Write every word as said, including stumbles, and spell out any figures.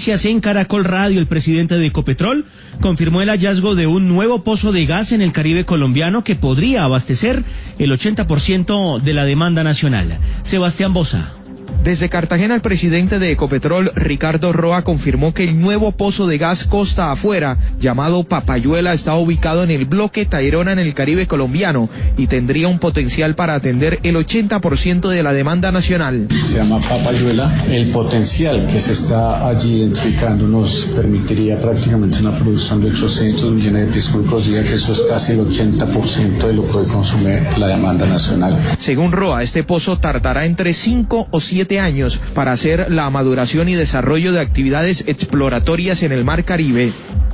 Noticias en Caracol Radio, el presidente de Ecopetrol confirmó el hallazgo de un nuevo pozo de gas en el Caribe colombiano que podría abastecer el ochenta por ciento de la demanda nacional. Sebastián Boza. Desde Cartagena, el presidente de Ecopetrol, Ricardo Roa, confirmó que el nuevo pozo de gas costa afuera, llamado Papayuela, está ubicado en el bloque Tayrona en el Caribe colombiano y tendría un potencial para atender el ochenta por ciento de la demanda nacional. Se llama Papayuela. El potencial que se está allí identificando nos permitiría prácticamente una producción de ochocientos millones de pies cúbicos día, que eso es casi el ochenta por ciento de lo que consume la demanda nacional. Según Roa, este pozo tardará entre cinco o siete años para hacer la maduración y desarrollo de actividades exploratorias en el Mar Caribe.